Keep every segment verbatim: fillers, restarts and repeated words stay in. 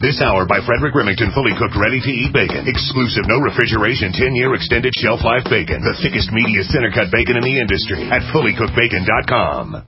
This hour by Frederick Remington, fully cooked, ready-to-eat bacon. Exclusive, no refrigeration, ten-year extended shelf life bacon. The thickest, meatiest, center-cut bacon in the industry at fully cooked bacon dot com.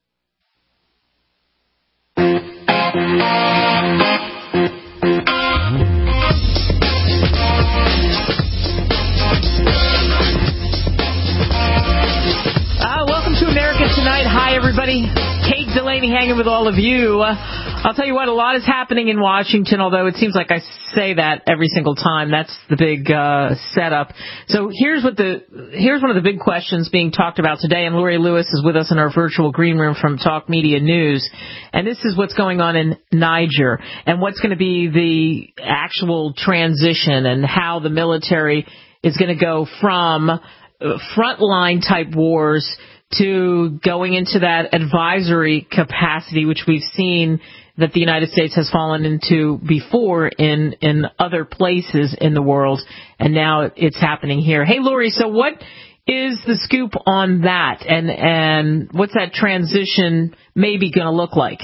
Uh, welcome to America Tonight. Hi, everybody. Kate Delaney hanging with all of you. Uh, I'll tell you what, a lot is happening in Washington, although it seems like I say that every single time. That's the big uh, setup. So here's what the here's one of the big questions being talked about today, and Lori Lewis is with us in our virtual green room from Talk Media News. And this is what's going on in Niger and what's going to be the actual transition and how the military is going to go from frontline type wars to going into that advisory capacity, which we've seen that the United States has fallen into before in, in other places in the world, and now it's happening here. Hey, Lori, so what is the scoop on that, and, and what's that transition maybe going to look like?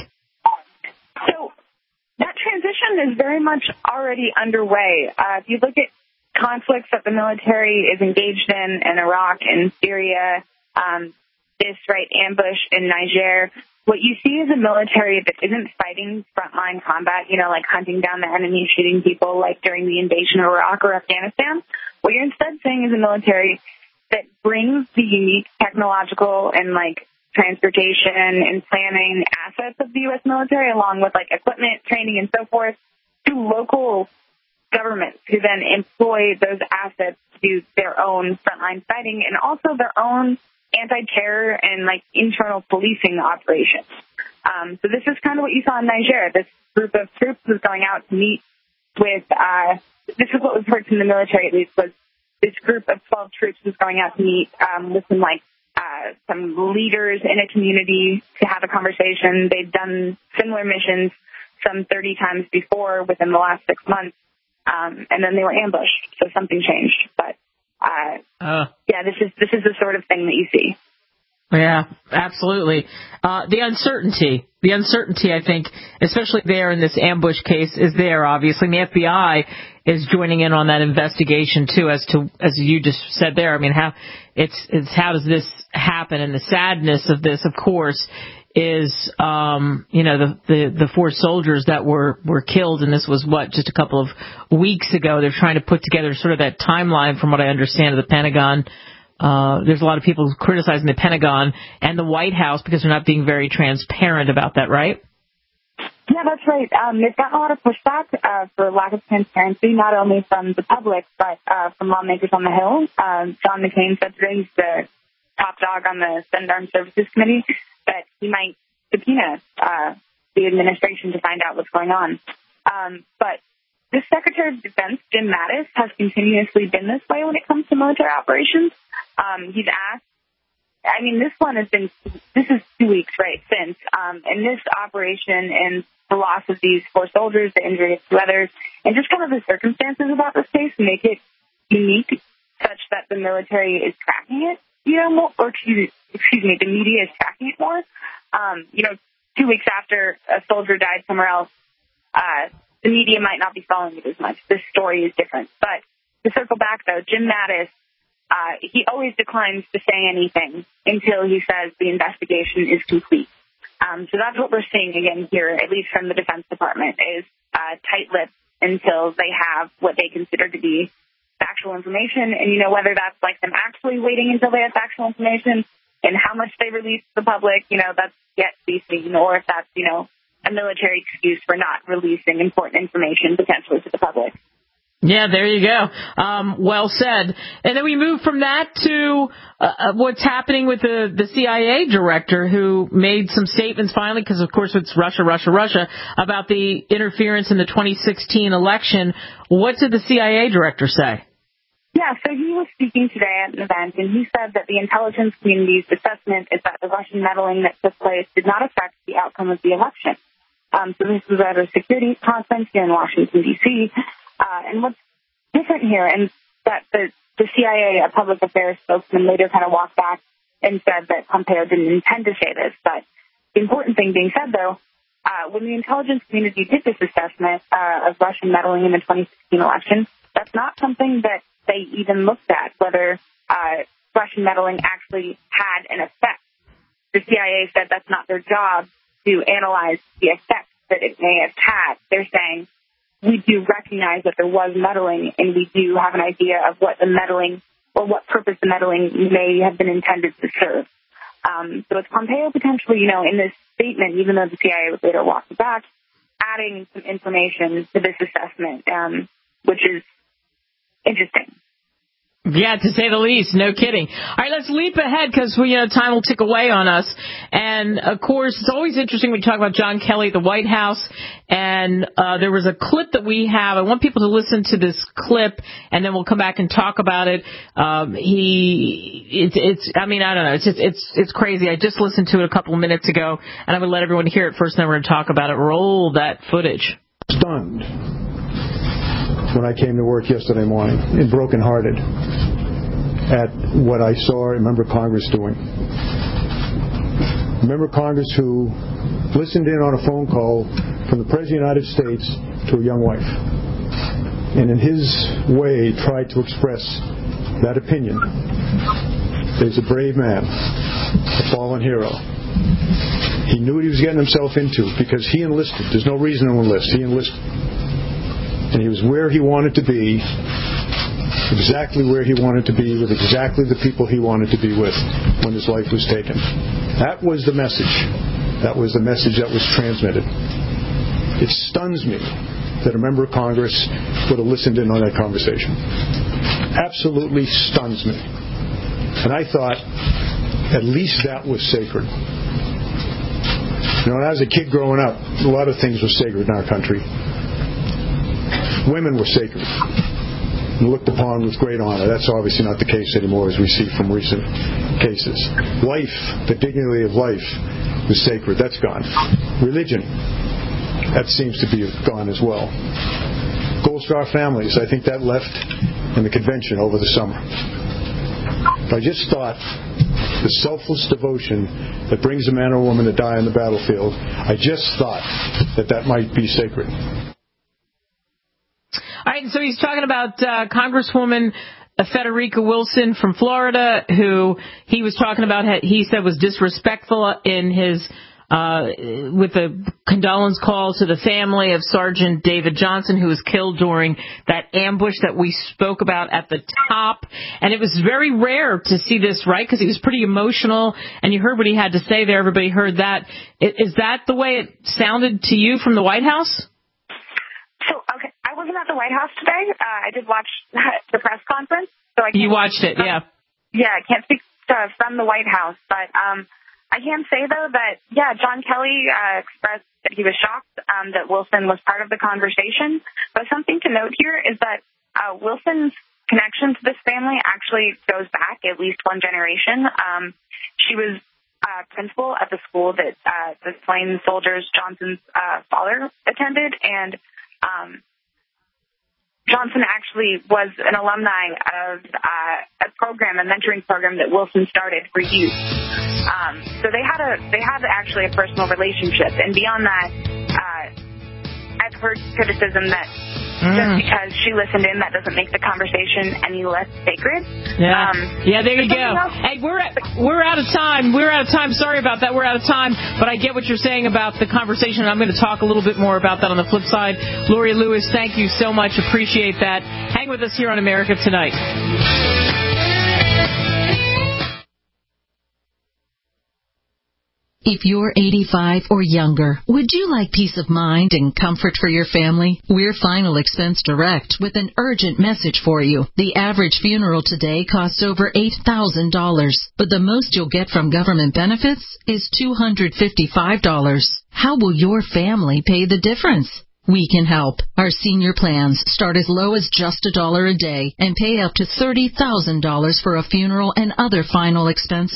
So that transition is very much already underway. Uh, if you look at conflicts that the military is engaged in in Iraq and Syria, um, this right ambush in Niger, what you see is a military that isn't fighting frontline combat, you know, like hunting down the enemy, shooting people like during the invasion of Iraq or Afghanistan. What you're instead seeing is a military that brings the unique technological and like transportation and planning assets of the U S military along with like equipment, training, and so forth to local governments who then employ those assets to do their own frontline fighting and also their own anti-terror and like internal policing operations. Um, so this is kind of what you saw in Niger. This group of troops was going out to meet with, uh, this is what was heard from the military at least, was this group of twelve troops was going out to meet um, with some like uh, some leaders in a community to have a conversation. They've done similar missions some thirty times before within the last six months. Um, and then they were ambushed, so something changed. But uh, uh, yeah, this is this is the sort of thing that you see. Yeah, absolutely. Uh, the uncertainty, the uncertainty, I think, especially there in this ambush case, is there. Obviously, and the F B I is joining in on that investigation too, as to as you just said there. I mean, how it's it's how does this happen? And the sadness of this, of course, is, um, you know, the, the, the four soldiers that were, were killed, and this was, what, just a couple of weeks ago. They're trying to put together sort of that timeline, from what I understand, of the Pentagon. Uh, there's a lot of people criticizing the Pentagon and the White House because they're not being very transparent about that, right? Yeah, that's right. Um, they've gotten a lot of pushback uh, for lack of transparency, not only from the public, but uh, from lawmakers on the Hill. Um, John McCain said today, he's the top dog on the Senate Armed Services Committee, that he might subpoena uh, the administration to find out what's going on. Um, but the Secretary of Defense, Jim Mattis, has continuously been this way when it comes to military operations. Um, he's asked, I mean, this one has been, this is two weeks, right, since, um, and this operation and the loss of these four soldiers, the injury of two others, and just kind of the circumstances about this case make it unique such that the military is tracking it, you know, more, or excuse, excuse me, the media is tracking it more. Um, you know, two weeks after a soldier died somewhere else, uh, the media might not be following it as much. This story is different. But to circle back, though, Jim Mattis, uh, he always declines to say anything until he says the investigation is complete. Um, so that's what we're seeing again here, at least from the Defense Department, is uh, tight-lipped until they have what they consider to be factual information. And, you know, whether that's like them actually waiting until they have factual information and how much they release to the public, you know, that's yet to be seen, or if that's, you know, a military excuse for not releasing important information potentially to the public. Yeah, there you go. Um, well said. And then we move from that to uh, what's happening with the, the C I A director, who made some statements finally, because, of course, it's Russia, Russia, Russia, about the interference in the twenty sixteen election. What did the C I A director say? Yeah, so he was speaking today at an event, and he said that the intelligence community's assessment is that the Russian meddling that took place did not affect the outcome of the election. Um, so this was at a security conference here in Washington, D C, Uh, and what's different here, and that the, the C I A, a public affairs spokesman, later kind of walked back and said that Pompeo didn't intend to say this. But the important thing being said, though, uh, when the intelligence community did this assessment uh, of Russian meddling in the twenty sixteen election, that's not something that they even looked at, whether uh, Russian meddling actually had an effect. The C I A said that's not their job to analyze the effects that it may have had. They're saying, we do recognize that there was meddling, and we do have an idea of what the meddling or what purpose the meddling may have been intended to serve. Um, so it's Pompeo potentially, you know, in this statement, even though the C I A would later walk it back, adding some information to this assessment, um, which is interesting. Yeah, to say the least. No kidding. All right, let's leap ahead because we, you know, time will tick away on us. And, of course, it's always interesting when you talk about John Kelly at the White House. And uh, there was a clip that we have. I want people to listen to this clip, and then we'll come back and talk about it. Um, he, it's, it's, I mean, I don't know. It's just, it's, it's crazy. I just listened to it a couple of minutes ago, and I'm going to let everyone hear it first, and then we're going to talk about it. Roll that footage. Stunned when I came to work yesterday morning and brokenhearted at what I saw a member of Congress doing. A member of Congress who listened in on a phone call from the President of the United States to a young wife, and in his way tried to express that opinion. There's a brave man, a fallen hero. He knew what he was getting himself into because he enlisted. There's no reason to enlist. He enlisted. And he was where he wanted to be, exactly where he wanted to be, with exactly the people he wanted to be with when his life was taken. That was the message. That was the message that was transmitted. It stuns me that a member of Congress would have listened in on that conversation. Absolutely stuns me. And I thought, at least that was sacred. You know, when I was a kid growing up, a lot of things were sacred in our country. Women were sacred and looked upon with great honor. That's obviously not the case anymore, as we see from recent cases. Life, the dignity of life, was sacred. That's gone. Religion, that seems to be gone as well. Gold Star families, I think that left in the convention over the summer. I just thought the selfless devotion that brings a man or woman to die on the battlefield, I just thought that that might be sacred. All right, so he's talking about uh, Congresswoman Federica Wilson from Florida, who he was talking about, he said was disrespectful in his, uh, with the condolence call to the family of Sergeant David Johnson, who was killed during that ambush that we spoke about at the top. And it was very rare to see this, right? Because he was pretty emotional, and you heard what he had to say there. Everybody heard that. Is that the way it sounded to you from the White House? So, okay, I wasn't at the White House today. Uh, I did watch the press conference. So I can't You watched it, yeah. Yeah, I can't speak to, from the White House. But um, I can say, though, that, yeah, John Kelly uh, expressed that he was shocked um, that Wilson was part of the conversation. But something to note here is that uh, Wilson's connection to this family actually goes back at least one generation. Um, she was uh, principal at the school that uh, the slain soldiers Johnson's uh, father attended, and Um, Johnson actually was an alumni of uh, a program, a mentoring program that Wilson started for youth. Um, so they had a they had actually a personal relationship, and beyond that, uh, I've heard criticism that mm. just because she listened in, that doesn't make the conversation any less sacred. Yeah, um, yeah. There you go. Else? Hey, we're at, we're out of time. We're out of time. Sorry about that. We're out of time. But I get what you're saying about the conversation. I'm going to talk a little bit more about that on the flip side. Lori Lewis, thank you so much. Appreciate that. Hang with us here on America Tonight. If you're eighty-five or younger, would you like peace of mind and comfort for your family? We're Final Expense Direct with an urgent message for you. The average funeral today costs over eight thousand dollars, but the most you'll get from government benefits is two hundred fifty-five dollars. How will your family pay the difference? We can help. Our senior plans start as low as just a dollar a day and pay up to thirty thousand dollars for a funeral and other final expenses.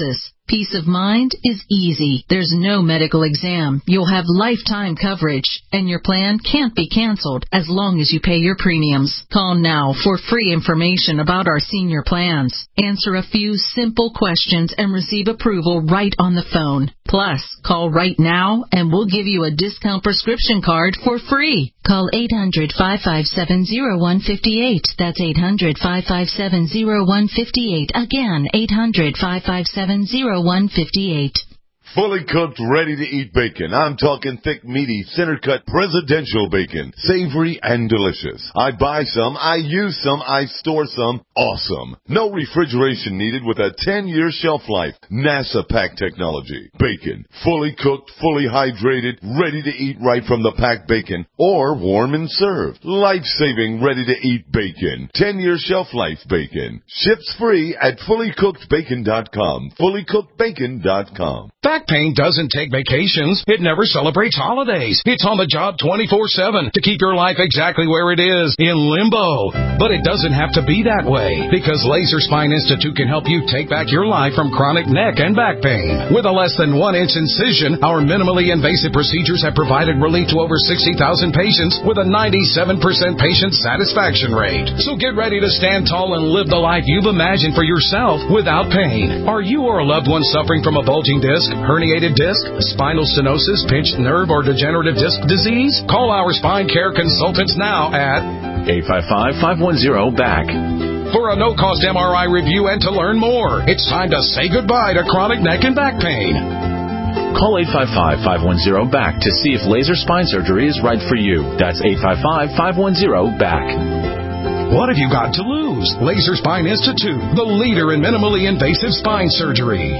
Peace of mind is easy. There's no medical exam. You'll have lifetime coverage, and your plan can't be canceled as long as you pay your premiums. Call now for free information about our senior plans. Answer a few simple questions and receive approval right on the phone. Plus, call right now and we'll give you a discount prescription card for free. Call eight hundred, five five seven, zero one five eight. That's eight hundred, five five seven, zero one five eight. Again, eight hundred, five five seven, zero one five eight. Fully cooked, ready-to-eat bacon. I'm talking thick, meaty, center-cut presidential bacon. Savory and delicious. I buy some, I use some, I store some. Awesome. No refrigeration needed with a ten-year shelf life. NASA pack technology. Bacon. Fully cooked, fully hydrated, ready to eat right from the packed bacon. Or warm and served. Life-saving, ready-to-eat bacon. ten-year shelf life bacon. Ships free at fully cooked bacon dot com. fully cooked bacon dot com. Back pain doesn't take vacations. It never celebrates holidays. It's on the job twenty-four seven to keep your life exactly where it is, in limbo. But it doesn't have to be that way, because Laser Spine Institute can help you take back your life from chronic neck and back pain. With a less than one inch incision, our minimally invasive procedures have provided relief to over sixty thousand patients with a ninety-seven percent patient satisfaction rate. So get ready to stand tall and live the life you've imagined for yourself without pain. Are you or a loved one suffering from a bulging disc, herniated disc, spinal stenosis, pinched nerve, or degenerative disc disease? Call our spine care consultants now at eight five five, five one zero, B A C. For a no-cost M R I review and to learn more. It's time to say goodbye to chronic neck and back pain. Call eight five five, five one zero, B A C to see if laser spine surgery is right for you. That's eight five five, five one zero, B A C. What have you got to lose? Laser Spine Institute, the leader in minimally invasive spine surgery.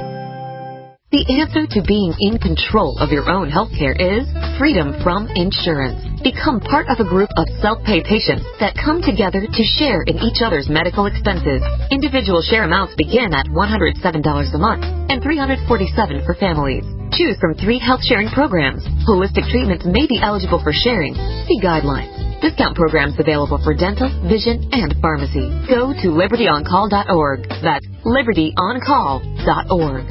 The answer to being in control of your own healthcare is freedom from insurance. Become part of a group of self-pay patients that come together to share in each other's medical expenses. Individual share amounts begin at one hundred seven dollars a month and three hundred forty-seven dollars for families. Choose from three health sharing programs. Holistic treatments may be eligible for sharing. See guidelines. Discount programs available for dental, vision, and pharmacy. Go to liberty on call dot org. That's liberty on call dot org.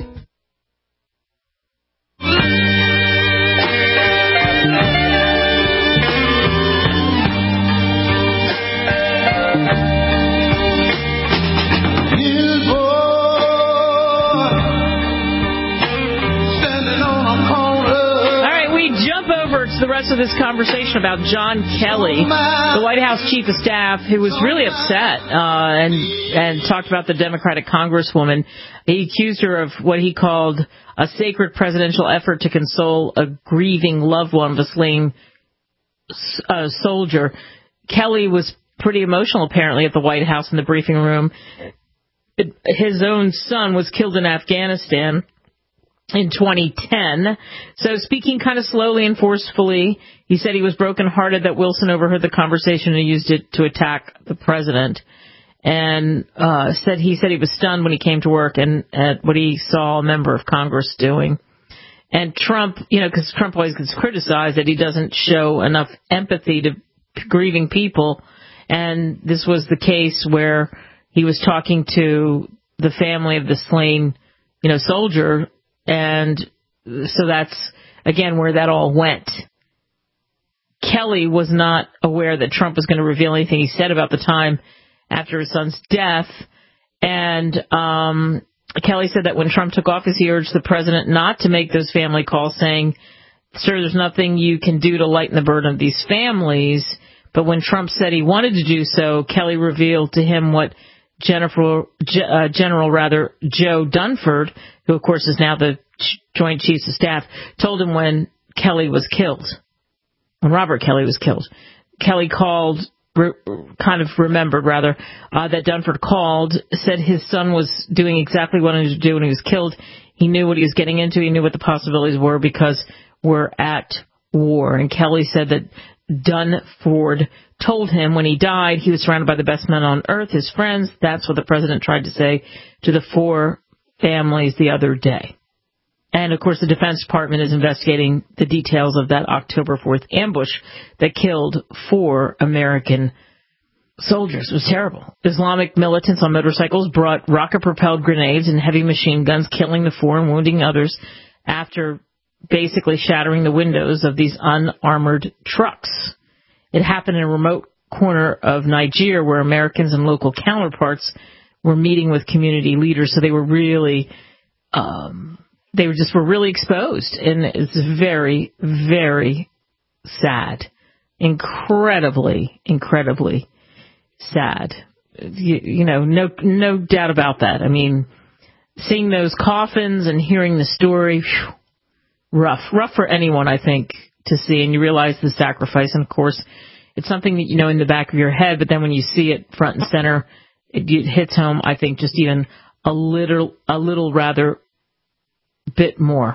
The rest of this conversation about John Kelly, the White House chief of staff, who was really upset uh, and and talked about the Democratic Congresswoman. He accused her of what he called a sacred presidential effort to console a grieving loved one of a slain uh, soldier. Kelly was pretty emotional, apparently, at the White House in the briefing room. It, his own son was killed in Afghanistan in twenty ten. So speaking kind of slowly and forcefully, he said he was brokenhearted that Wilson overheard the conversation and used it to attack the president. And uh, said he said he was stunned when he came to work and at what he saw a member of Congress doing. And Trump, you know, because Trump always gets criticized that he doesn't show enough empathy to grieving people. And this was the case where he was talking to the family of the slain, you know, soldier. And so that's, again, where that all went. Kelly was not aware that Trump was going to reveal anything he said about the time after his son's death. And um, Kelly said that when Trump took office, he urged the president not to make those family calls, saying, sir, there's nothing you can do to lighten the burden of these families. But when Trump said he wanted to do so, Kelly revealed to him what Jennifer, uh, General rather Joe Dunford, who of course is now the Joint Chiefs of Staff, told him when Kelly was killed, when Robert Kelly was killed. Kelly called, re- kind of remembered rather, uh, that Dunford called, said his son was doing exactly what he wanted to do when he was killed. He knew what he was getting into. He knew what the possibilities were because we're at war. And Kelly said that Dunford told him when he died he was surrounded by the best men on earth, his friends. That's what the president tried to say to the four families the other day. And, of course, the Defense Department is investigating the details of that October fourth ambush that killed four American soldiers. It was terrible. Islamic militants on motorcycles brought rocket-propelled grenades and heavy machine guns, killing the four and wounding others after basically shattering the windows of these unarmored trucks. It happened in a remote corner of Niger where Americans and local counterparts were meeting with community leaders, so they were really, um, they were just were really exposed, and it's very, very sad, incredibly, incredibly sad. You, you know, no, no doubt about that. I mean, seeing those coffins and hearing the story, whew, rough, rough for anyone, I think, to see, and you realize the sacrifice, and of course, it's something that you know in the back of your head, but then when you see it front and center, it, it hits home, I think, just even a little, a little rather bit more.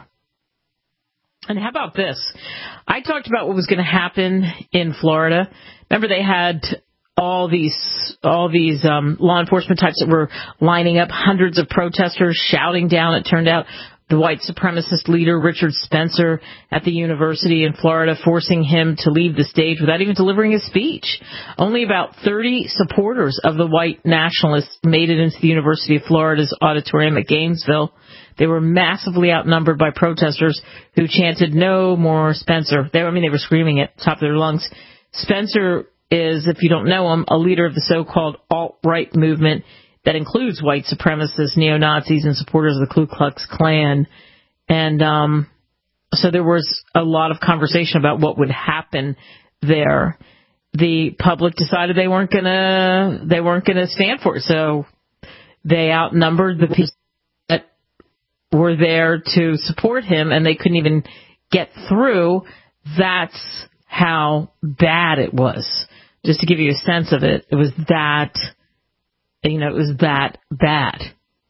And how about this? I talked about what was going to happen in Florida. Remember, they had all these, all these um, law enforcement types that were lining up, hundreds of protesters shouting down, it turned out, the white supremacist leader, Richard Spencer, at the university in Florida, forcing him to leave the stage without even delivering a speech. Only about thirty supporters of the white nationalists made it into the University of Florida's auditorium at Gainesville. They were massively outnumbered by protesters who chanted, "No more Spencer." They, I mean, they were screaming at the top of their lungs. Spencer is, if you don't know him, a leader of the so-called alt-right movement that includes white supremacists, neo-Nazis, and supporters of the Ku Klux Klan. And um, so there was a lot of conversation about what would happen there. The public decided they weren't gonna they weren't gonna stand for it, so they outnumbered the people that were there to support him, and they couldn't even get through. That's how bad it was. Just to give you a sense of it, it was that. You know, it was that bad.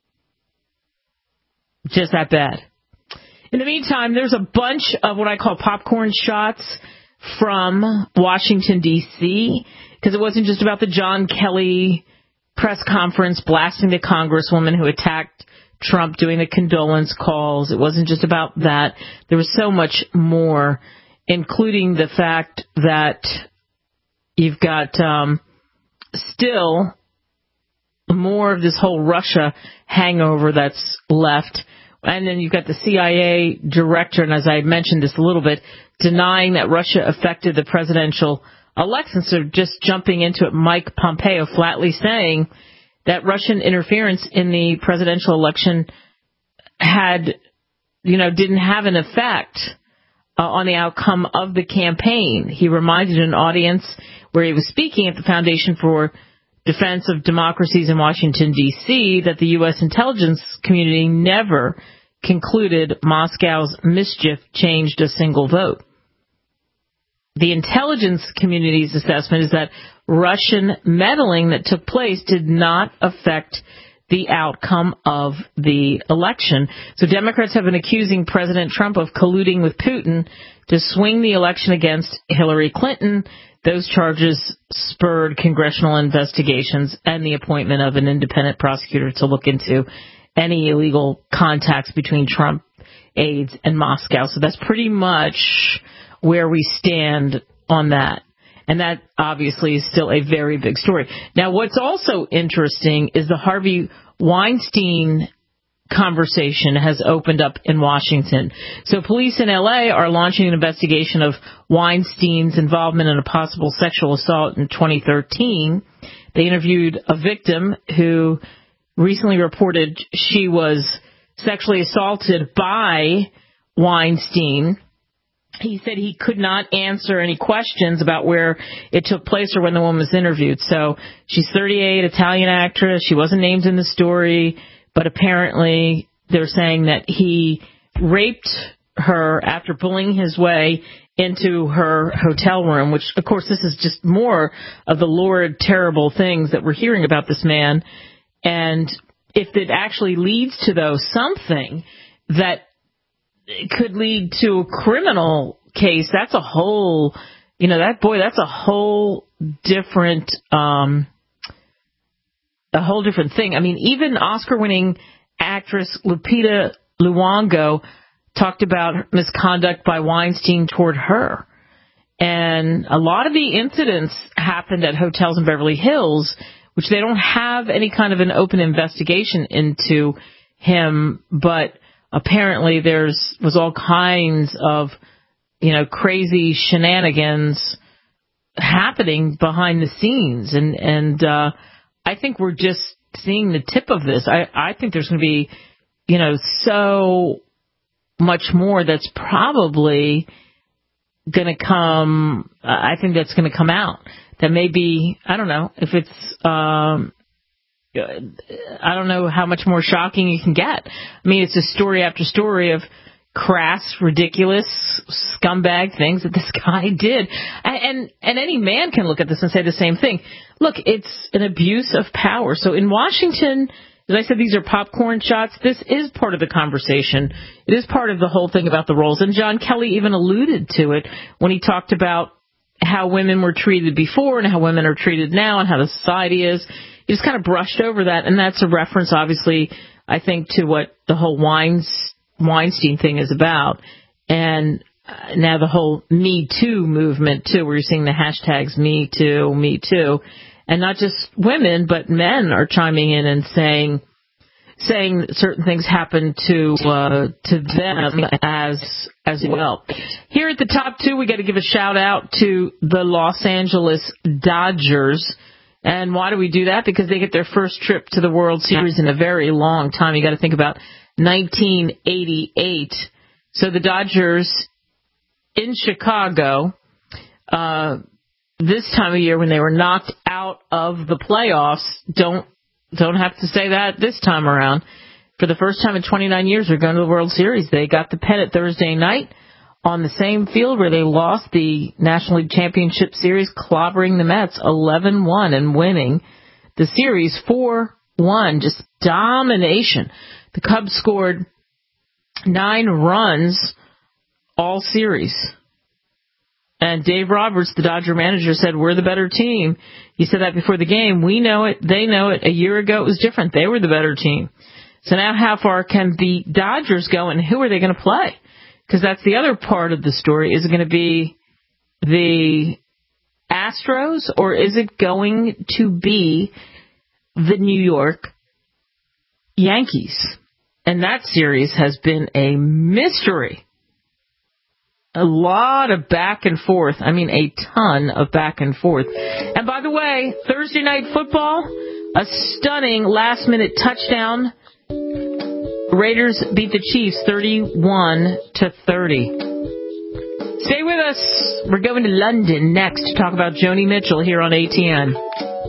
Just that bad. In the meantime, there's a bunch of what I call popcorn shots from Washington, D C, because it wasn't just about the John Kelly press conference blasting the congresswoman who attacked Trump doing the condolence calls. It wasn't just about that. There was so much more, including the fact that you've got um, still more of this whole Russia hangover that's left. And then you've got the C I A director, and as I mentioned this a little bit, denying that Russia affected the presidential election. So just jumping into it, Mike Pompeo flatly saying that Russian interference in the presidential election had, you know, didn't have an effect uh, on the outcome of the campaign. He reminded an audience where he was speaking at the Foundation for Defense of Democracies in Washington, D C, that the U S intelligence community never concluded Moscow's mischief changed a single vote. The intelligence community's assessment is that Russian meddling that took place did not affect the outcome of the election. So Democrats have been accusing President Trump of colluding with Putin to swing the election against Hillary Clinton. Those charges spurred congressional investigations and the appointment of an independent prosecutor to look into any illegal contacts between Trump aides and Moscow. So that's pretty much where we stand on that. And that obviously is still a very big story. Now, what's also interesting is the Harvey Weinstein conversation has opened up in Washington. So police in L A are launching an investigation of Weinstein's involvement in a possible sexual assault in twenty thirteen. They interviewed a victim who recently reported she was sexually assaulted by Weinstein. He said he could not answer any questions about where it took place or when the woman was interviewed. So she's thirty-eight, Italian actress. She wasn't named in the story. But apparently they're saying that he raped her after bullying his way into her hotel room, which, of course, this is just more of the lurid, terrible things that we're hearing about this man. And if it actually leads to, though, something that could lead to a criminal case, that's a whole, you know, that, boy, that's a whole different um a whole different thing. I mean, even Oscar-winning actress Lupita Nyong'o talked about misconduct by Weinstein toward her. And a lot of the incidents happened at hotels in Beverly Hills, which they don't have any kind of an open investigation into him, but apparently there's was all kinds of, you know, crazy shenanigans happening behind the scenes. And, and, uh, I think we're just seeing the tip of this. I, I think there's going to be, you know, so much more that's probably going to come. I think that's going to come out. That may be, I don't know if it's, um, I don't know how much more shocking you can get. I mean, it's a story after story of crass, ridiculous, scumbag things that this guy did. And, and, and any man can look at this and say the same thing. Look, it's an abuse of power. So in Washington, as I said, these are popcorn shots. This is part of the conversation. It is part of the whole thing about the roles. And John Kelly even alluded to it when he talked about how women were treated before and how women are treated now and how the society is. He just kind of brushed over that, and that's a reference, obviously, I think, to what the whole Weinstein thing is about. And now the whole Me Too movement, too, where you're seeing the hashtags Me Too, Me Too. And not just women, but men are chiming in and saying saying certain things happen to uh, to them as as well. Here at the top two, we got to give a shout out to the Los Angeles Dodgers. And why do we do that? Because they get their first trip to the World Series in a very long time. You got to think about nineteen eighty-eight. So the Dodgers in Chicago, uh, this time of year when they were knocked out of the playoffs, don't don't have to say that this time around. For the first time in twenty-nine years, they're going to the World Series. They got the pennant Thursday night on the same field where they lost the National League Championship Series, clobbering the Mets eleven one and winning the series four one. Just domination. The Cubs scored nine runs all series. And Dave Roberts, the Dodger manager, said, we're the better team. He said that before the game. We know it. They know it. A year ago, it was different. They were the better team. So now how far can the Dodgers go, and who are they going to play? Because that's the other part of the story. Is it going to be the Astros, or is it going to be the New York Yankees? And that series has been a mystery. A lot of back and forth. I mean, a ton of back and forth. And by the way, Thursday night football, a stunning last-minute touchdown. Raiders beat the Chiefs thirty-one to thirty. Stay with us. We're going to London next to talk about Joni Mitchell here on A T N.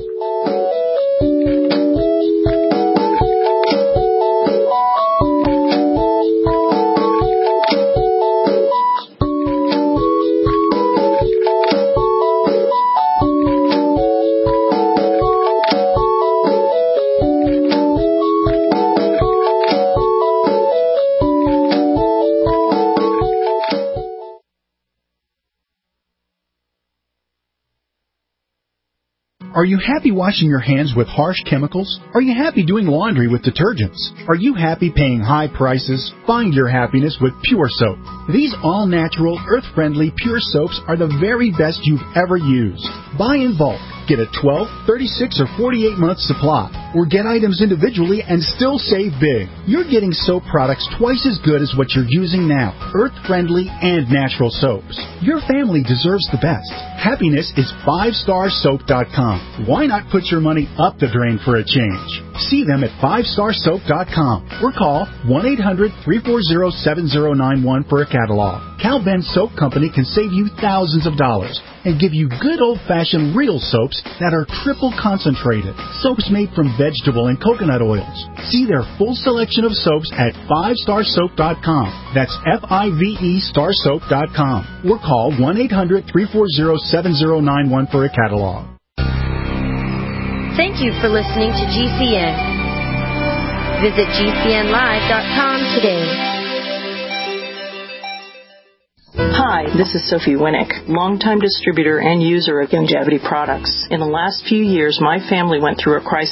Are you happy washing your hands with harsh chemicals? Are you happy doing laundry with detergents? Are you happy paying high prices? Find your happiness with Pure Soap. These all-natural, earth-friendly Pure Soaps are the very best you've ever used. Buy in bulk. Get a twelve, thirty-six, or forty-eight month supply. Or get items individually and still save big. You're getting soap products twice as good as what you're using now. Earth-friendly and natural soaps. Your family deserves the best. Happiness is five star soap dot com. Why not put your money up the drain for a change? See them at five star soap dot com or call one eight hundred, three four zero, seven zero nine one for a catalog. Cal Ben Soap Company can save you thousands of dollars and give you good old-fashioned real soaps that are triple concentrated. Soaps made from vegetable and coconut oils. See their full selection of soaps at five star soap dot com. That's F I V E star soap dot com. Or call one eight hundred, three four zero, seven zero nine one for a catalog. Thank you for listening to G C N. Visit G C N live dot com today. Hi, this is Sophie Winnick, longtime distributor and user of Longevity products. In the last few years, my family went through a crisis.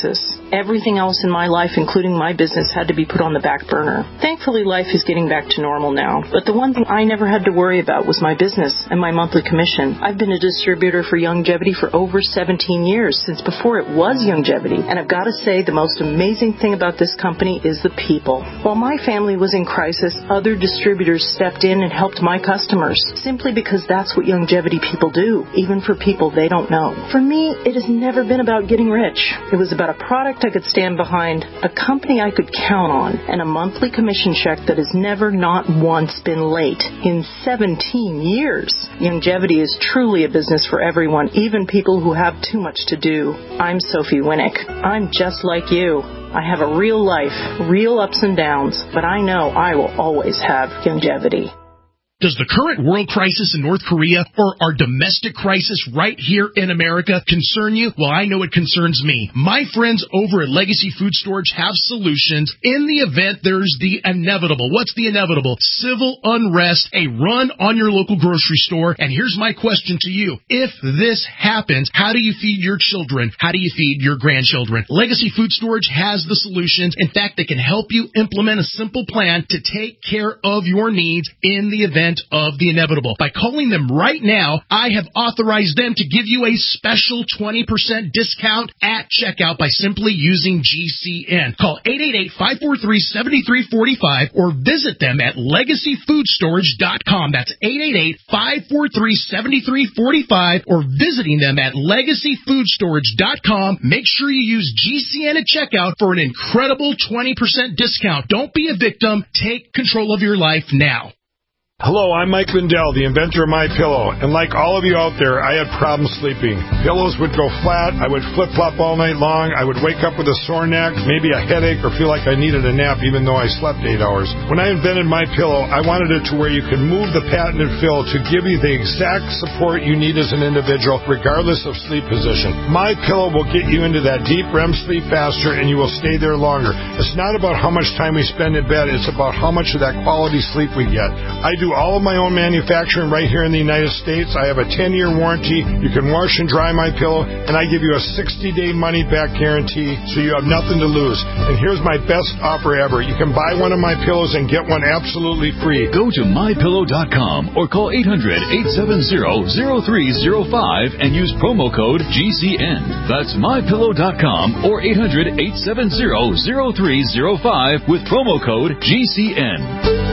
everything else in my life, including my business, had to be put on the back burner. Thankfully, life is getting back to normal now. But the one thing I never had to worry about was my business and my monthly commission. I've been a distributor for Youngevity for over seventeen years, since before it was Youngevity. And I've got to say, the most amazing thing about this company is the people. While my family was in crisis, other distributors stepped in and helped my customers, simply because that's what Youngevity people do, even for people they don't know. For me, it has never been about getting rich. It was about a product I could stand behind, a company I could count on, and a monthly commission check that has never not once been late in seventeen years. Youngevity is truly a business for everyone, even people who have too much to do. I'm Sophie Winnick. I'm just like you. I have a real life, real ups and downs, but I know I will always have Youngevity. Does the current world crisis in North Korea or our domestic crisis right here in America concern you? Well, I know it concerns me. My friends over at Legacy Food Storage have solutions in the event there's the inevitable. What's the inevitable? Civil unrest, a run on your local grocery store. And here's my question to you. If this happens, how do you feed your children? How do you feed your grandchildren? Legacy Food Storage has the solutions. In fact, they can help you implement a simple plan to take care of your needs in the event of the inevitable. By calling them right now, I have authorized them to give you a special twenty percent discount at checkout by simply using G C N. Call eight eight eight, five four three, seven three four five or visit them at legacy food storage dot com. That's eight eight eight, five four three, seven three four five or visiting them at legacy food storage dot com. Make sure you use G C N at checkout for an incredible twenty percent discount. Don't be a victim. Take control of your life now. Hello, I'm Mike Lindell, the inventor of MyPillow, and like all of you out there, I had problems sleeping. Pillows would go flat, I would flip-flop all night long, I would wake up with a sore neck, maybe a headache, or feel like I needed a nap even though I slept eight hours. When I invented MyPillow, I wanted it to where you could move the patented fill to give you the exact support you need as an individual, regardless of sleep position. MyPillow will get you into that deep R E M sleep faster, and you will stay there longer. It's not about how much time we spend in bed, it's about how much of that quality sleep we get. I do all of my own manufacturing right here in the United States. I have a ten-year warranty. You can wash and dry my pillow, and I give you a sixty-day money-back guarantee, so you have nothing to lose. And here's my best offer ever. You can buy one of my pillows and get one absolutely free. Go to my pillow dot com or call eight hundred, eight seven zero, zero three zero five and use promo code G C N. That's my pillow dot com or eight hundred, eight seven zero, zero three zero five with promo code G C N.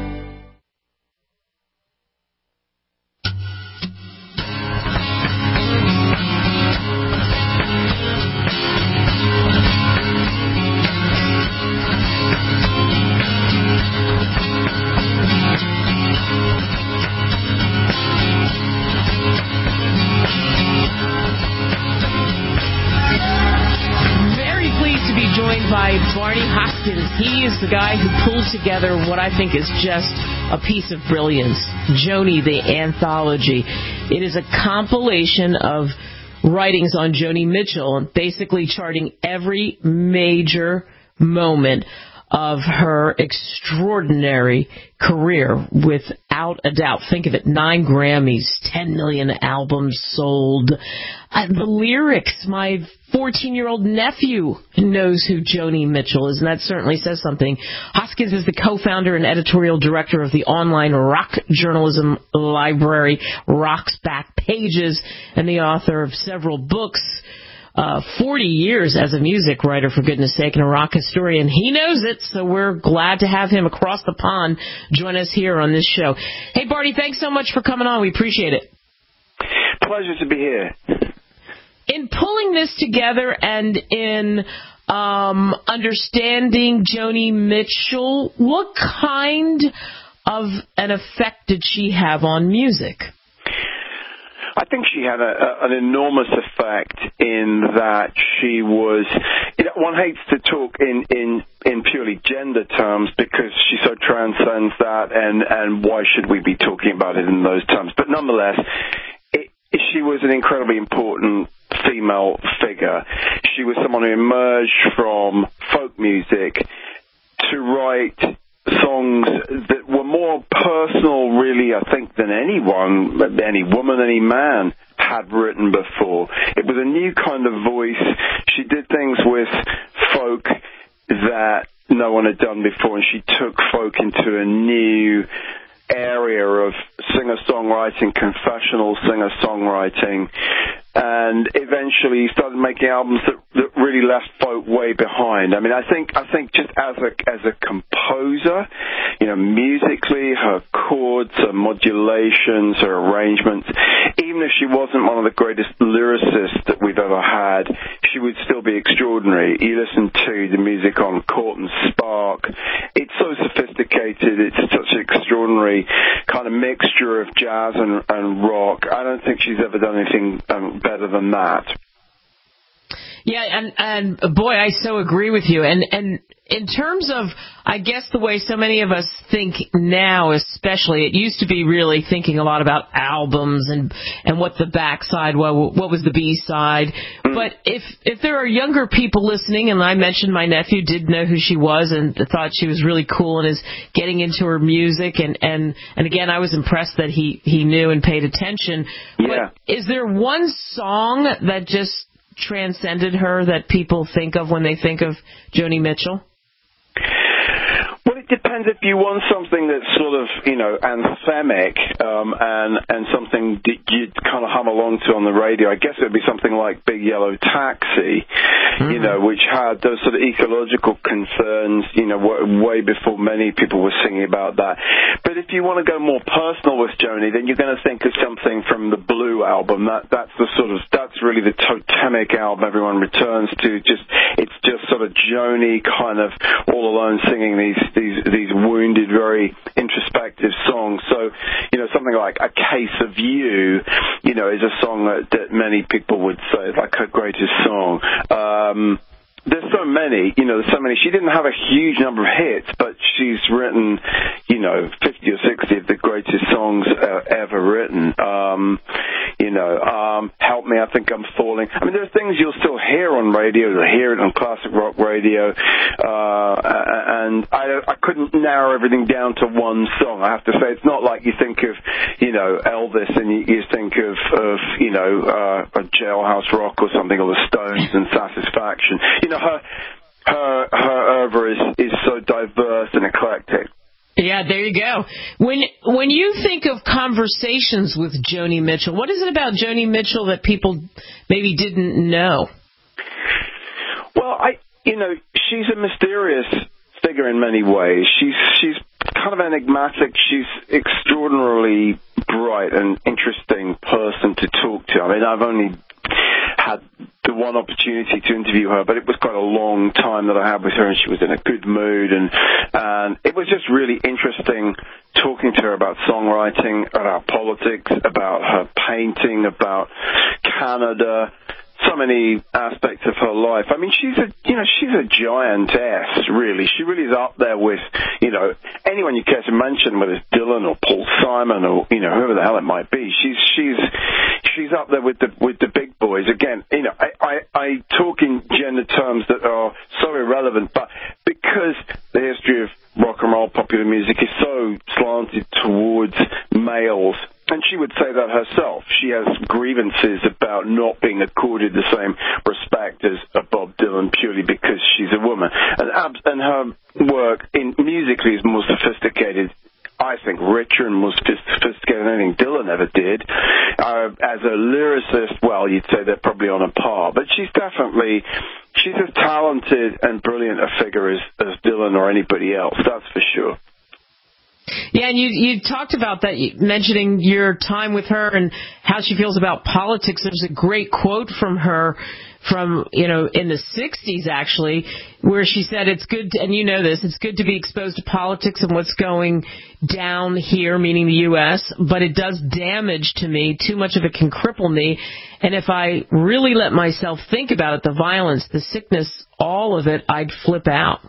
He is the guy who pulls together what I think is just a piece of brilliance. Joni, the Anthology. It is a compilation of writings on Joni Mitchell, basically charting every major moment of her extraordinary career, without a doubt. Think of it, nine Grammys, ten million albums sold. Uh, the lyrics, my fourteen-year-old nephew knows who Joni Mitchell is, and that certainly says something. Hoskins is the co-founder and editorial director of the online rock journalism library, Rock's Back Pages, and the author of several books. Uh, forty years as a music writer, for goodness sake, and a rock historian. He knows it, so we're glad to have him across the pond join us here on this show. Hey, Barty, thanks so much for coming on. We appreciate it. Pleasure to be here. In pulling this together and in um, understanding Joni Mitchell, what kind of an effect did she have on music? I think she had a, a, an enormous effect in that she was, you know, one hates to talk in, in, in purely gender terms because she so transcends that, and, and why should we be talking about it in those terms? But nonetheless, it, she was an incredibly important female figure. She was someone who emerged from folk music to write songs that were more personal, really, I think, than anyone, any woman, any man had written before. It was a new kind of voice. She did things with had done before, and she took folk into a new area of singer-songwriting, confessional singer-songwriting, and eventually started making albums that, that really left folk way behind. I mean, I think I think just as a as a composer, you know, musically, her chords, her modulations, her arrangements, even if she wasn't one of the greatest lyricists that we've ever had, she would still be extraordinary. You listen to the music on Court and Spark, it's so sophisticated, it's such an extraordinary kind of mixture of jazz and, and rock. I don't think she's ever done anything um, better than that. Yeah, and and boy, I so agree with you. And and in terms of, I guess, the way so many of us think now, especially, it used to be really thinking a lot about albums and and what the backside, what what was the B side. But if if there are younger people listening, and I mentioned my nephew did know who she was and thought she was really cool and is getting into her music, and and and again, I was impressed that he he knew and paid attention. Yeah. But is there one song that just transcended her that people think of when they think of Joni Mitchell? Well, it depends if you want something that's sort of, you know, anthemic um, and and something that you'd kind of hum along to on the radio. I guess it would be something like Big Yellow Taxi, mm-hmm. you know, which had those sort of ecological concerns, you know, way before many people were singing about that. But if you want to go more personal with Joni, then you're going to think of something from the Blue album. That that's the sort of that's really the totemic album everyone returns to. Just it's just sort of Joni kind of all alone singing these these these wounded, very introspective songs. So, you know, something like A Case of You, you know, is a song that, that many people would say is like her greatest song. Um, there's so many, you know, there's so many. She didn't have a huge number of hits, but she's written, you know, fifty or sixty of the greatest songs uh, ever written. Um, you know, um, Help Me, I Think I'm Falling. I mean, there are things you'll still hear on radio. You'll hear it on classic rock radio. Uh, and I, I couldn't narrow everything down to one song. I have to say, it's not like you think of, you know, Elvis and you, you think of, of, you know, uh, a Jailhouse Rock or something, or the Stones and Satisfaction. You know, her, her, her oeuvre is, is so diverse and eclectic. Yeah, there you go. When when you think of conversations with Joni Mitchell, what is it about Joni Mitchell that people maybe didn't know? Well, I, you know, she's a mysterious figure in many ways. She's she's kind of enigmatic. She's extraordinarily bright and interesting person to talk to. I mean, I've only had the one opportunity to interview her, but it was quite a long time that I had with her, and she was in a good mood, and and it was just really interesting talking to her about songwriting, about politics, about her painting, about Canada, so many aspects of her life. I mean, she's a, you know, she's a giantess, really. She really is up there with, you know, anyone you care to mention, whether it's Dylan or Paul Simon or, you know, whoever the hell it might be. She's, she's, she's up there with the, with the big boys. Again, you know, I, I, I talk in gender terms that are so irrelevant, but because the history of rock and roll popular music is so slanted towards males, and she would say that herself. She has grievances about not being accorded the same respect as a Bob Dylan purely because she's a woman. And, and her work in musically is more sophisticated, I think, richer and more sophisticated than anything Dylan ever did. Uh, as a lyricist, well, you'd say they're probably on a par. But she's definitely, she's as talented and brilliant a figure as, as Dylan or anybody else, that's for sure. Yeah, and you you talked about that, mentioning your time with her and how she feels about politics. There's a great quote from her from, you know, in the sixties, actually, where she said, it's good, to, and you know this, it's good to be exposed to politics and what's going down here, meaning the U S, but it does damage to me. Too much of it can cripple me. And if I really let myself think about it, the violence, the sickness, all of it, I'd flip out.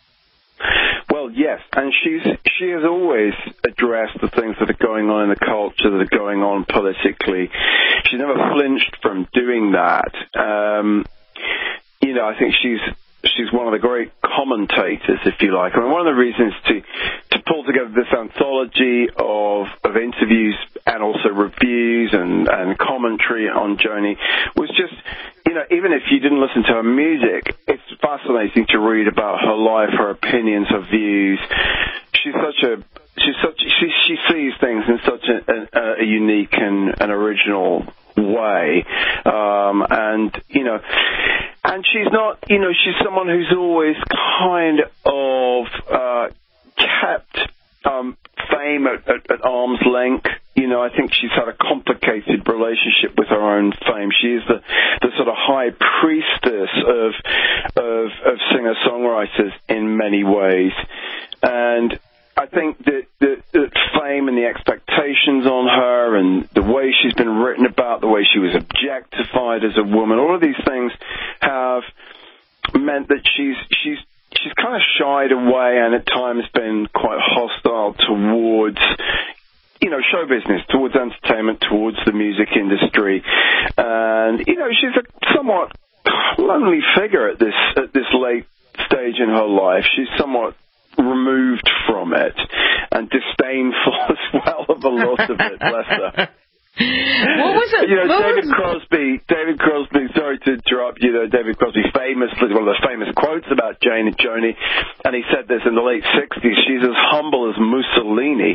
Well, yes, and she's she has always addressed the things that are going on in the culture, that are going on politically. She's never flinched from doing that. Um, you know, I think she's she's one of the great commentators, if you like. I mean, one of the reasons to to pull together this anthology of of interviews and also reviews and, and commentary on Joni was just, you know, even if you didn't listen to her music, it's fascinating to read about her life, her opinions, her views. She's such a she's such she she sees things in such a, a, a unique and an original way, um, and you know, and she's not, you know, she's someone who's always kind of uh, kept um, fame at, at, at arm's length. You know, I think she's had a complicated relationship with her own fame. She is the, the sort of high priestess of of, of singer-songwriters in many ways, and I think that, that, that fame and the expectations on her and the way she's been written about, the way she was objectified as a woman, all of these things have meant that she's she's she's kind of shied away and at times been quite hostile towards, you know, show business, towards entertainment, towards the music industry. And, you know, she's a somewhat lonely figure at this at this late stage in her life. She's somewhat removed from it and disdainful as well of a lot of it, bless her. What was it? You know, what David was... Crosby, David Crosby, sorry to interrupt you, know, David Crosby famously, one of those famous quotes about Jane and Joni, and he said this in the late sixties, she's as humble as Mussolini.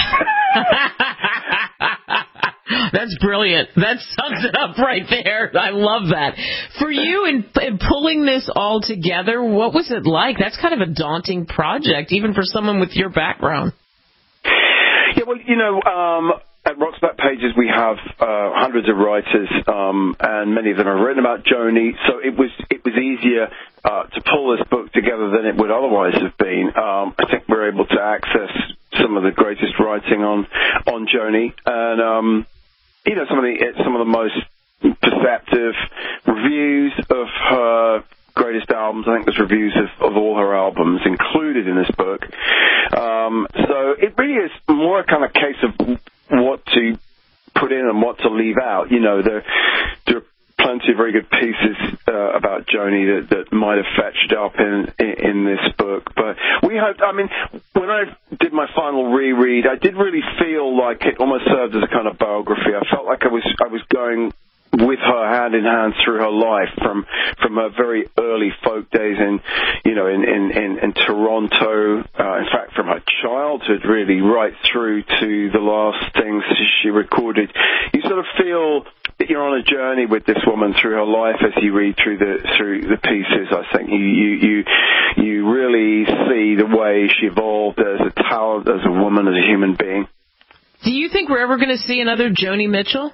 That's brilliant. That sums it up right there. I love that. For you, in, in pulling this all together, what was it like? That's kind of a daunting project, even for someone with your background. Yeah, well, you know, um, at Rock's Back Pages we have uh, hundreds of writers, um, and many of them have written about Joni, so it was it was easier uh, to pull this book together than it would otherwise have been. Um, I think we're able to access some of the greatest writing on on Joni, and um, you know, some of the some of the most perceptive reviews of her greatest albums. I think there's reviews of, of all her albums included in this book. Um, so it really is more a kind of case of what to put in and what to leave out. You know, there, there are plenty of very good pieces uh, about Joni that, that might have fetched up in, in in this book. But we hope, I mean, when I did my final reread, I did really feel like it almost served as a kind of biography. I felt like I was I was going with her hand in hand through her life, from from her very early folk days in, you know, in in, in, in Toronto. Uh, in fact, from her childhood, really, right through to the last things she recorded. You sort of feel that you're on a journey with this woman through her life as you read through the through the pieces. I think you you you, you really see the way she evolved as a talent, as a woman, as a human being. Do you think we're ever going to see another Joni Mitchell?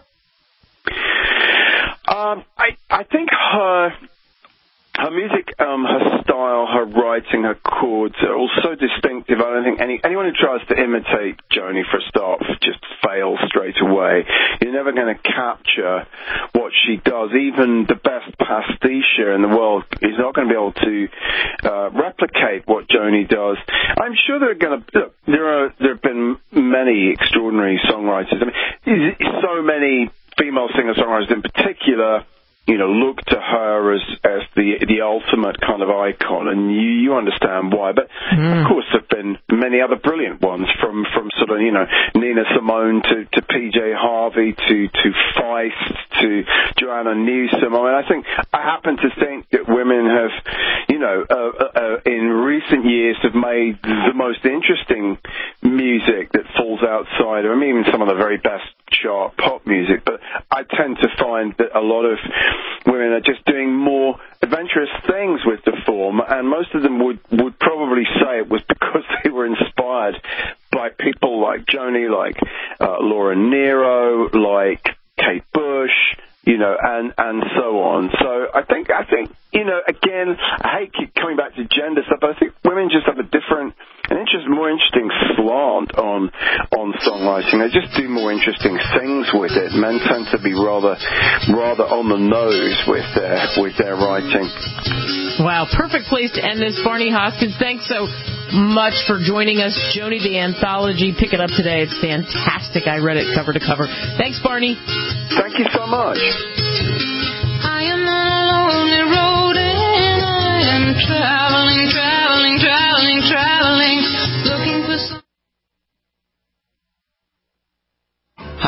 Um, I I think her her music, um, her style, her writing, her chords are all so distinctive. I don't think any anyone who tries to imitate Joni for a start just fails straight away. You're never going to capture what she does. Even the best pastiche in the world is not going to be able to uh, replicate what Joni does. I'm sure there are going to there are there have been many extraordinary songwriters. I mean, so many female singer-songwriters in particular, you know, look to her as as the the ultimate kind of icon, and you, you understand why. But mm. of course, there have been many other brilliant ones, from from sort of, you know, Nina Simone to to P J Harvey to to Feist to Joanna Newsom. I mean, I think I happen to think that women have, you know, uh, uh, in recent years have made the most interesting music that falls outside of, I mean, even some of the very best chart pop music, but I tend to find that a lot of women are just doing more adventurous things with the form, and most of them would, would probably say it was because they were inspired by people like Joni, like uh, Laura Nyro, like Kate Bush, you know, and, and so on. So I think, I think, you know, again, I hate keep coming back to gender stuff, but I think women just have a different, an interest, more interesting slant on on songwriting. They just do more interesting things with it. Men tend to be rather rather on the nose with their with their writing. Wow, perfect place to end this. Barney Hoskyns, thanks so much for joining us. Joni the Anthology, pick it up today. It's fantastic. I read it cover to cover. Thanks, Barney. Thank you so much. I am on a lonely road and I am traveling, traveling, traveling, traveling, looking for some...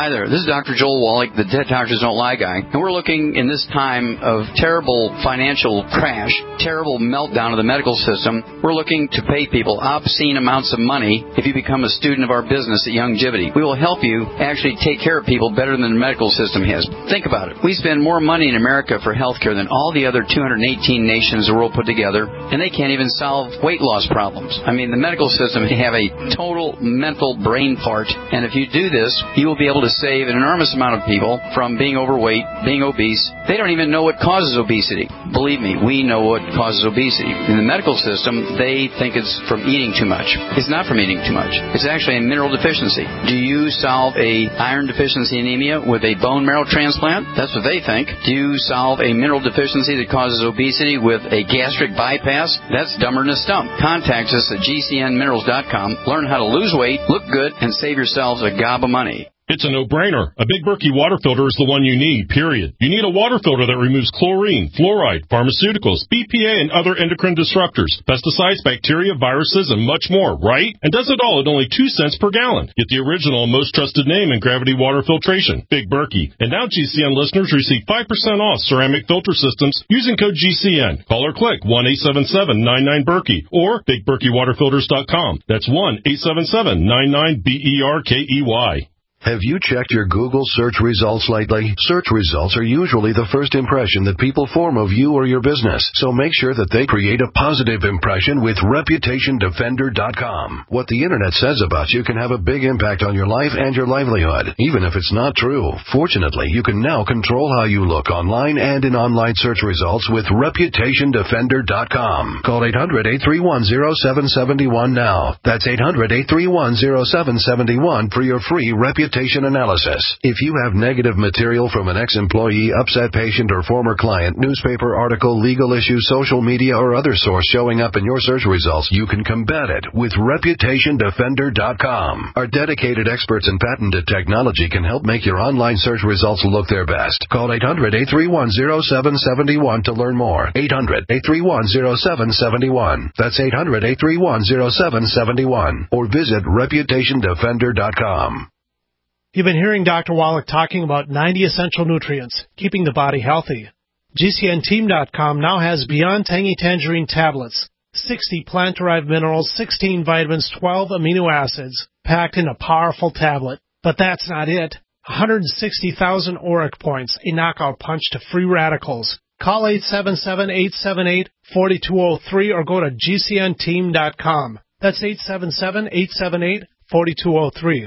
Hi there, this is Doctor Joel Wallach, the Dead Doctors Don't Lie guy, and we're looking in this time of terrible financial crash, terrible meltdown of the medical system, we're looking to pay people obscene amounts of money if you become a student of our business at Youngevity. We will help you actually take care of people better than the medical system has. Think about it. We spend more money in America for health care than all the other two hundred eighteen nations the world put together, and they can't even solve weight loss problems. I mean, the medical system have a total mental brain fart, and if you do this, you will be able to save an enormous amount of people from being overweight, being obese. They don't even know what causes obesity. Believe me, we know what causes obesity. In the medical system, they think it's from eating too much. It's not from eating too much. It's actually a mineral deficiency. Do you solve a iron deficiency anemia with a bone marrow transplant? That's what they think. Do you solve a mineral deficiency that causes obesity with a gastric bypass? That's dumber than a stump. Contact us at G C N minerals dot com. Learn how to lose weight, look good, and save yourselves a gob of money. It's a no-brainer. A Big Berkey water filter is the one you need, period. You need a water filter that removes chlorine, fluoride, pharmaceuticals, B P A, and other endocrine disruptors, pesticides, bacteria, viruses, and much more, right? And does it all at only two cents per gallon. Get the original and most trusted name in gravity water filtration, Big Berkey. And now G C N listeners receive five percent off ceramic filter systems using code G C N. Call or click one eight seven seven nine nine Berkey or big berkey water filters dot com. That's one eight seven seven nine nine B E R K E Y. Have you checked your Google search results lately? Search results are usually the first impression that people form of you or your business, so make sure that they create a positive impression with reputation defender dot com. What the internet says about you can have a big impact on your life and your livelihood, even if it's not true. Fortunately, you can now control how you look online and in online search results with reputation defender dot com. Call eight hundred, eight three one, zero seven seven one now. That's eight hundred, eight three one, zero seven seven one for your free reputation analysis. If you have negative material from an ex-employee, upset patient, or former client, newspaper article, legal issue, social media, or other source showing up in your search results, you can combat it with reputation defender dot com. Our dedicated experts in patented technology can help make your online search results look their best. Call eight hundred, eight three one, zero seven seven one to learn more. eight hundred, eight three one, zero seven seven one. That's eight hundred, eight three one, zero seven seven one. Or visit reputation defender dot com. You've been hearing Doctor Wallach talking about ninety essential nutrients, keeping the body healthy. G C N team dot com now has Beyond Tangy Tangerine tablets, sixty plant-derived minerals, sixteen vitamins, twelve amino acids, packed in a powerful tablet. But that's not it. one hundred sixty thousand auric points, a knockout punch to free radicals. Call eight seven seven, eight seven eight, four two zero three or go to G C N team dot com. That's eight seven seven, eight seven eight, four two zero three.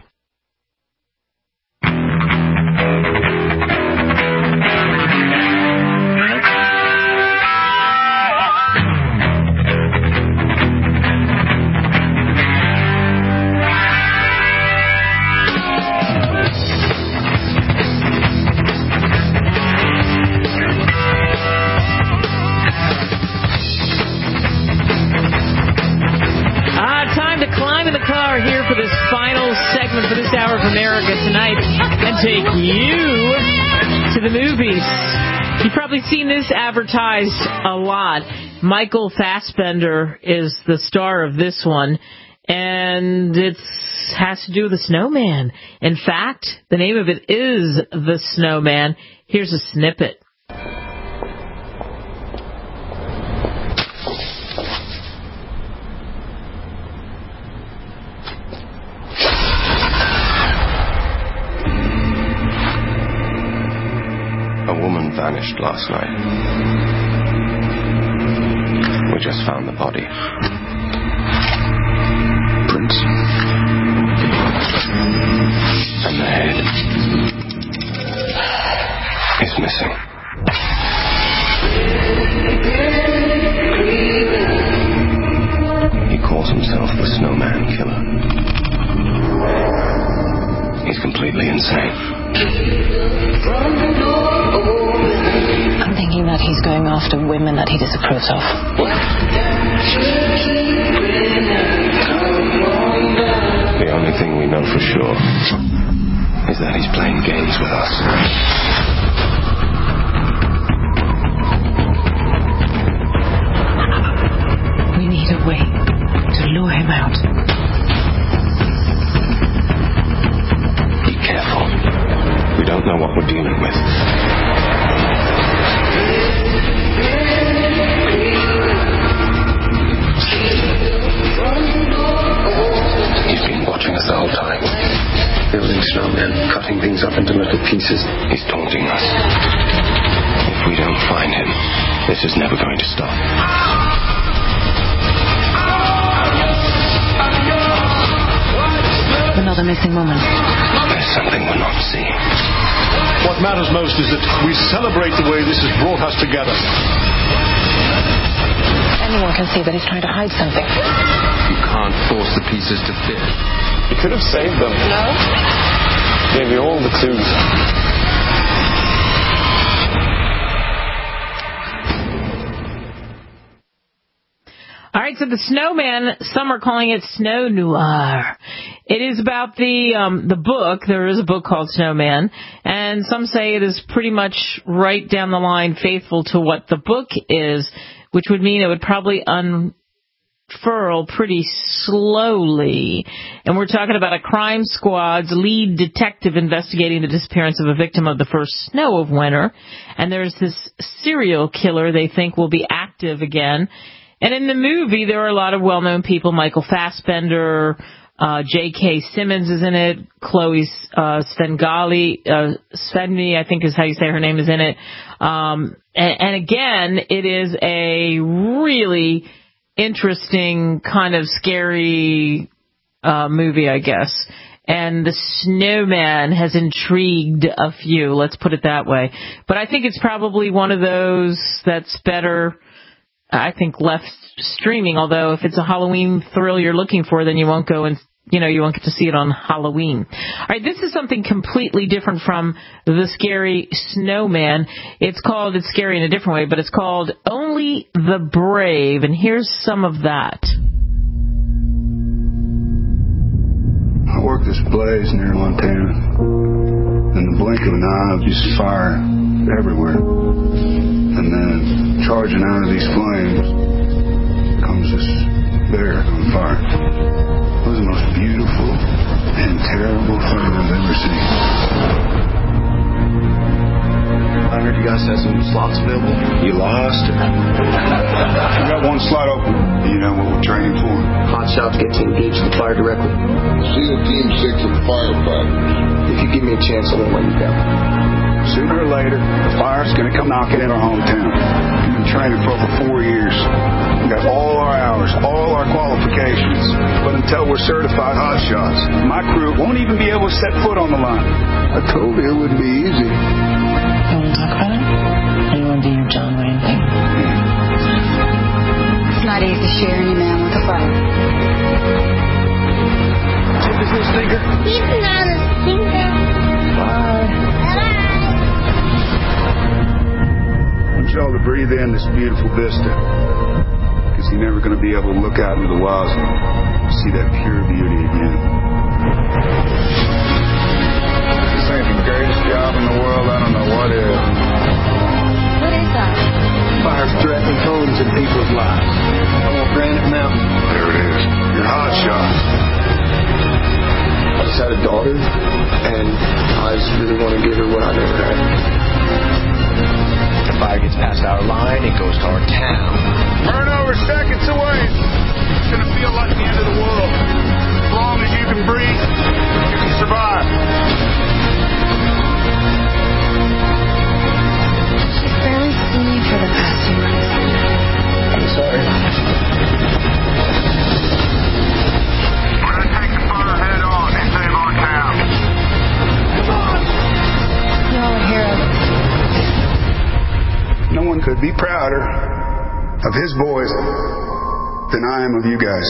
Here for this final segment for this hour of America Tonight and take you to the movies. You've probably seen this advertised a lot. Michael Fassbender is the star of this one, and it has to do with the snowman. In fact, the name of it is The Snowman. Here's a snippet. A woman vanished last night. We just found the body. Prince. And the head is missing. He calls himself the Snowman Killer. He's completely insane. I'm thinking that he's going after women that he disapproves of. The only thing we know for sure is that he's playing games with us. We need a way to lure him out. Be careful. This is never going to stop. Another missing woman. There's something we're not seeing. What matters most is that we celebrate the way this has brought us together. Anyone can see that he's trying to hide something. You can't force the pieces to fit. You could have saved them. No? Gave you all the clues. All right, so the Snowman, some are calling it Snow Noir. It is about the um, the book. There is a book called Snowman, and some say it is pretty much right down the line faithful to what the book is, which would mean it would probably unfurl pretty slowly. And we're talking about a crime squad's lead detective investigating the disappearance of a victim of the first snow of winter. And there's this serial killer they think will be active again. And in the movie, there are a lot of well-known people. Michael Fassbender, uh, J K. Simmons is in it. Chloe uh, Svengali, uh, Svenmi, I think is how you say her name, is in it. Um, and, and again, it is a really interesting kind of scary uh, movie, I guess. And the Snowman has intrigued a few, let's put it that way. But I think it's probably one of those that's better, I think, left streaming, although if it's a Halloween thrill you're looking for, then you won't go and, you know, you won't get to see it on Halloween. All right, this is something completely different from the scary Snowman. It's called, it's scary in a different way, but it's called Only the Brave, and here's some of that. I worked this blaze near Montana. In the blink of an eye, just fire everywhere. And then charging out of these flames comes this bear on fire. It was the most beautiful and terrible thing I've ever seen. I heard you guys had some slots available. You lost it. We got one slot open. You know what we're training for? Hot shots get to engage the fire directly. SEAL Team six of firefighters. If you give me a chance, I won't let you down. Sooner or later, the fire's going to come knocking in our hometown. We've been training for over four years. We got all our hours, all our qualifications. But until we're certified hotshots, my crew won't even be able to set foot on the line. I told you it wouldn't be easy. You want to talk about it? Or you want to do your John Wayne thing? It's not easy sharing a man with a fire. Take this little stinker. He's not a stinker. Bye. I want y'all to breathe in this beautiful vista, because you're never going to be able to look out into the wilds and see that pure beauty again. This ain't the greatest job in the world. I don't know what is. What is that? Fire's threatening homes and people's lives. I want Granite Mountain. There it is. Your hot shot. I just had a daughter, and I just really want to give her what I never had. If the fire gets past our line, it goes to our town. Burn over seconds away. It's going to feel like the end of the world. As long as you can breathe, you can survive. She's barely seen you for the past few months. I'm sorry. We're going to take the fire head on and save our town. Come on! You're all a hero. No one could be prouder of his boys than I am of you guys.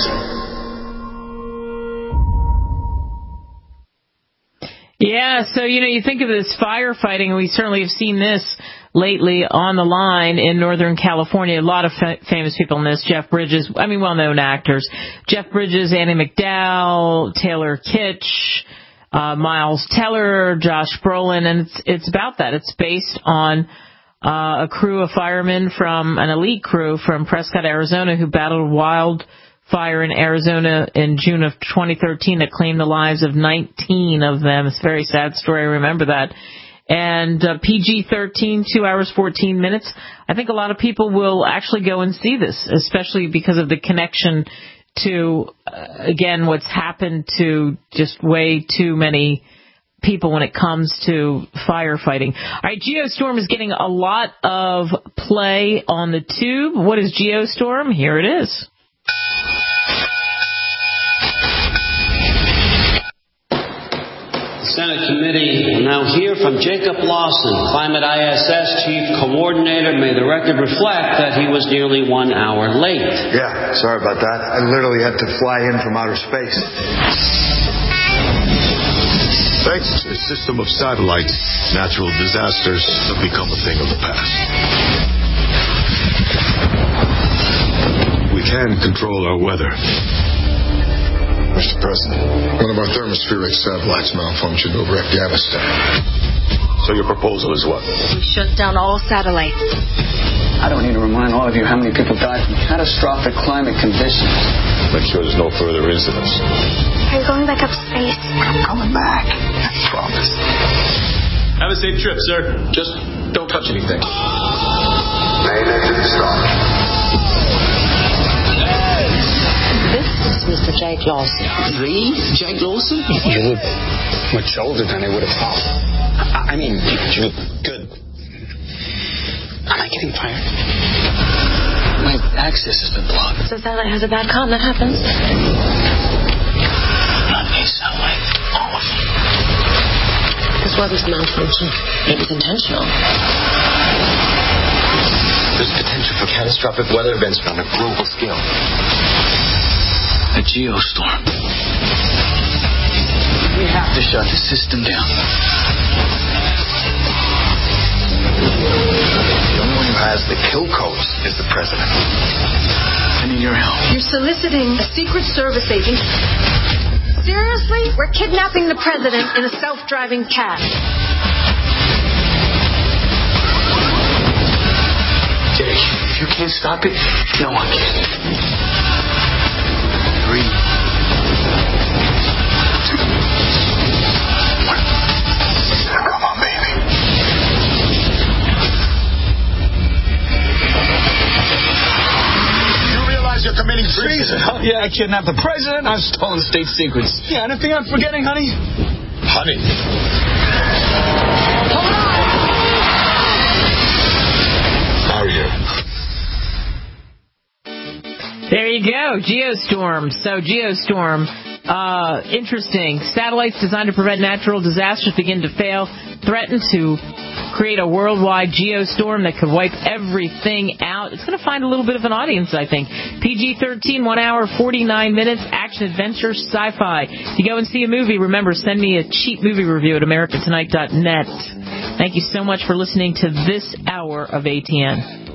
Yeah, so, you know, you think of this firefighting, and we certainly have seen this lately on the line in Northern California. A lot of fa- famous people in this. Jeff Bridges, I mean, well-known actors. Jeff Bridges, Annie McDowell, Taylor Kitsch, uh, Miles Teller, Josh Brolin, and it's, it's about that. It's based on uh, a crew of firemen from, an elite crew from Prescott, Arizona, who battled wildfire in Arizona in June of twenty thirteen that claimed the lives of nineteen of them. It's a very sad story. I remember that. And uh, P G thirteen, two hours, fourteen minutes. I think a lot of people will actually go and see this, especially because of the connection to, uh, again, what's happened to just way too many people when it comes to firefighting. All right, Geostorm is getting a lot of play on the tube. What is Geostorm? Here it is. Senate committee will now hear from Jacob Lawson, Climate I S S Chief Coordinator. May the record reflect that he was nearly one hour late. Yeah, sorry about that. I literally had to fly in from outer space. Thanks to a system of satellites, natural disasters have become a thing of the past. We can control our weather. Mister President, one of our thermospheric satellites malfunctioned over Afghanistan. So your proposal is what? We shut down all satellites. I don't need to remind all of you how many people died from catastrophic climate conditions. Make sure there's no further incidents. Are you going back up space? I'm coming back. I promise. Have a safe trip, sir. Just don't touch anything. Main engine start. This is Mister Jake Lawson. Really? Jake Lawson? You look much older than I would have thought. I, I mean, you look good. Am I getting fired? My access has been blocked. So satellite has a bad com. That happens. Not a satellite. All of them. This wasn't malfunction. It was intentional. There's potential for catastrophic weather events on a global scale. A geostorm. We have to shut the system down. The only one who has the kill codes is the president. I need your help. You're soliciting a Secret Service agent. Seriously? We're kidnapping the president in a self-driving cab. Jake, if you can't stop it, no one can. Three, two, one. Come on, baby. You realize you're committing treason? Oh, yeah, I kidnapped the president. I've stolen state secrets. Yeah, anything I'm forgetting, honey? Honey. How are you? There you go, Geostorm. So Geostorm, uh, interesting. Satellites designed to prevent natural disasters begin to fail, threaten to create a worldwide geostorm that could wipe everything out. It's going to find a little bit of an audience, I think. P G thirteen, one hour, forty-nine minutes, action, adventure, sci-fi. If you go and see a movie, remember, send me a cheap movie review at america tonight dot net. Thank you so much for listening to this hour of A T N.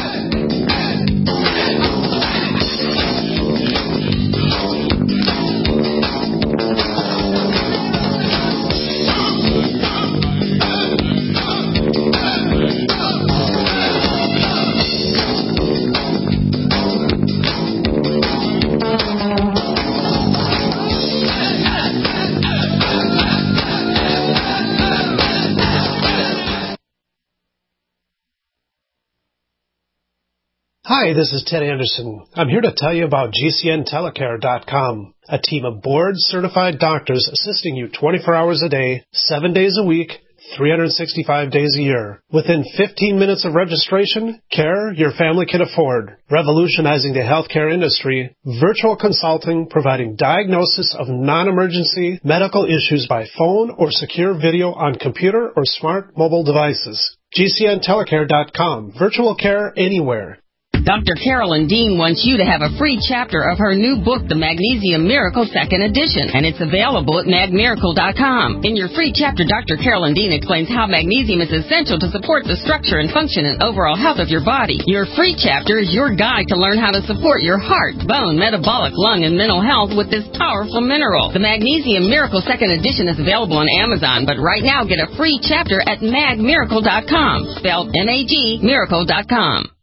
Hi, this is Ted Anderson. I'm here to tell you about G C N telecare dot com, a team of board-certified doctors assisting you twenty-four hours a day, seven days a week, three hundred sixty-five days a year. Within fifteen minutes of registration, care your family can afford. Revolutionizing the healthcare industry, virtual consulting providing diagnosis of non-emergency medical issues by phone or secure video on computer or smart mobile devices. G C N telecare dot com. Virtual care anywhere. Doctor Carolyn Dean wants you to have a free chapter of her new book, The Magnesium Miracle Second Edition, and it's available at mag miracle dot com. In your free chapter, Doctor Carolyn Dean explains how magnesium is essential to support the structure and function and overall health of your body. Your free chapter is your guide to learn how to support your heart, bone, metabolic, lung, and mental health with this powerful mineral. The Magnesium Miracle Second Edition is available on Amazon, but right now get a free chapter at mag miracle dot com, spelled M A G miracle dot com.